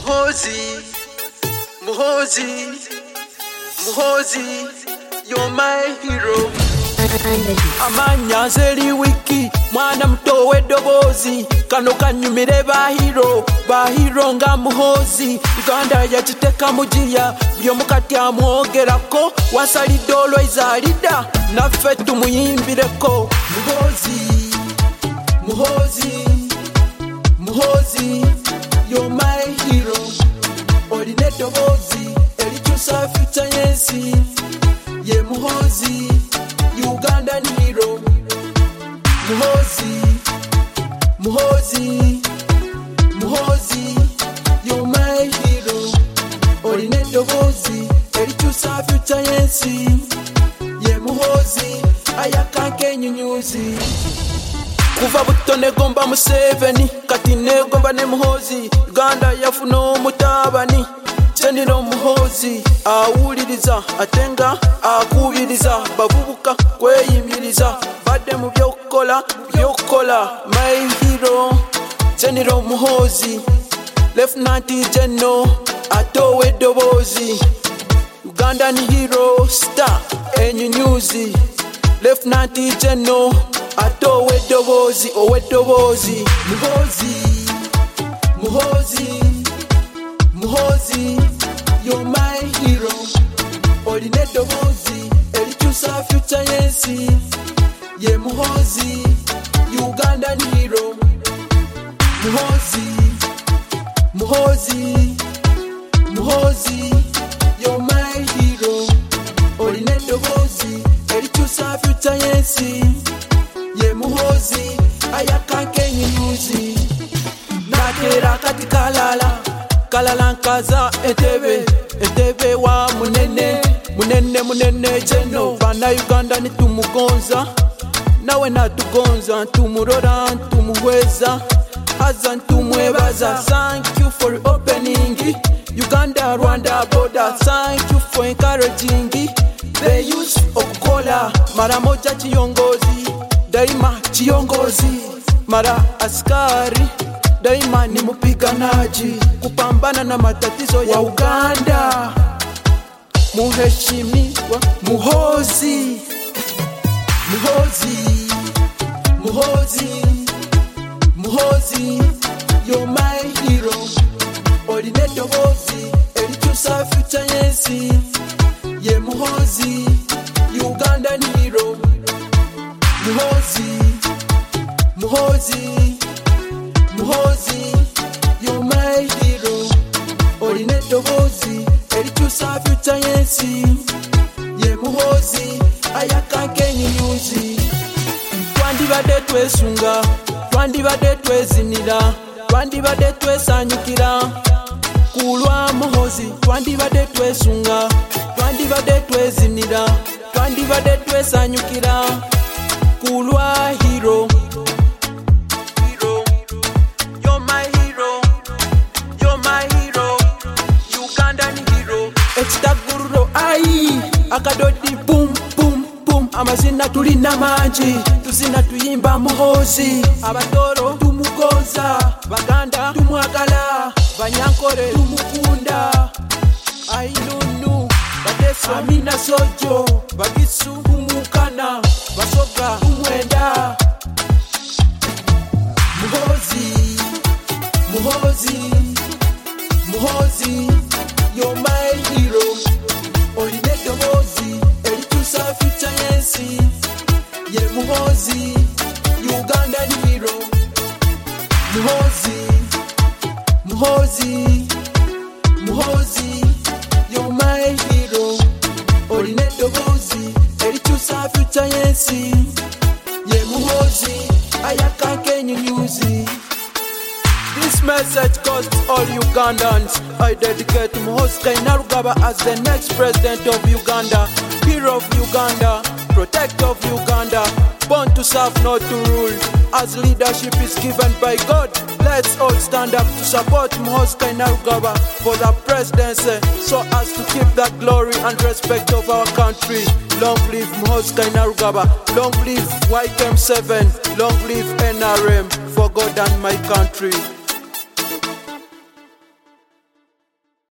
Muhozi, Muhozi, Muhozi, you're my hero. Amanya zeri wiki, mwana mto wedobozi, kano kanyumire bahiro nga Muhozi. Uganda yachiteka mujiya, byo mukati amwogerako, wasalidde olw'ezaalida, naffe tumuyimbireko. Muhozi, Muhozi, Muhozi, you're my hero. Olina eddoboozi erikyusa future y'ensi, ye Muhozi, Ugandan hero. Muhozi, Muhozi, Muhozi, you're my hero. Olina eddoboozi erikyusa future y'ensi, ye Muhozi, ayakanka ennyunyuzi. Kuva buto negomba Museveni, kati negomba ne Muhozi. Uganda yafuna omutabani, General Muhozi. Awuliriza atenga akubiriza, bavubuka kweyimiriza, badde mu byokukola. My hero, General Muhozi, Lieutenant General atowe eddoboozi. Ugandan hero star ennyunyuzi, Lieutenant General atowe eddoboozi, ow'eddoboozi. Muhozi, Muhozi, Muhozi, you're my hero. Olina eddoboozi erikyusa future y'ensi, ye Muhozi, Ugandan hero. Muhozi, Muhozi, Muhozi, you're my hero. Olina eddoboozi erikyusa future y'ensi, ye Muhozi, ayakanka ennyunyuzi. Nateera kati kalala nkaza Entebbe wa munene General. Bannayuganda nitumugonza, nawe natugonza, ntumurora ntumuhweza, haza ntumwebaza. Thank you for opening Uganda-Rwanda border. Thank you for encouraging the youth okukola. Mara moja kiyongozi, daima kiongozi. Mara askari, daima ni mpiganaji, kupambana na matatizo ya Uganda. Muheshimiwa Muhozi, Muhozi, Muhozi, Muhozi, you're my hero. Olina eddoboozi erikyusa future y'ensi, ye Muhozi, Ugandan hero. Muhozi, Muhozi, Muhozi, you're my hero. Olina eddoboozi erikyusa future y'ensi, ye Muhozi, ayakanka ennyunyuzi. Twandibadde twesunga, twandibadde twezinira, twandibadde twesanyukira kulwa Muhozi. Twandibadde twesunga, twandibadde twezinira, twandibadde twesanyukira kulwa hero. Ekitagururo ayi akadodi boom boom boom, amazina tulina mangi, tuzina tuyimba Muhozi. Abatoro tumugonza, Baganda tumwagala, Banyankore tumukunda. Ainunu Bateso Amina Sojo, Bagisu kumukana, Basoga kumwenda. Muhozi, Muhozi, Muhozi, you're my hero. Olina eddoboozi erikyusa future y'ensi, ye Muhozi, Ugandan hero. Muhozi, Muhozi, Muhozi, you're my hero. Olina eddoboozi erikyusa future y'ensi, ye Muhozi, ayakanka ennyunyuzi. This message goes to all Ugandans. I dedicate to Muhozi Kainerugaba as the next president of Uganda, hero of Uganda, protector of Uganda, born to serve, not to rule. As leadership is given by God, let's all stand up to support Muhozi Kainerugaba for the presidency, so as to keep that glory and respect of our country. Long live Muhozi Kainerugaba, long live YKM7, long live NRM, for God and my country.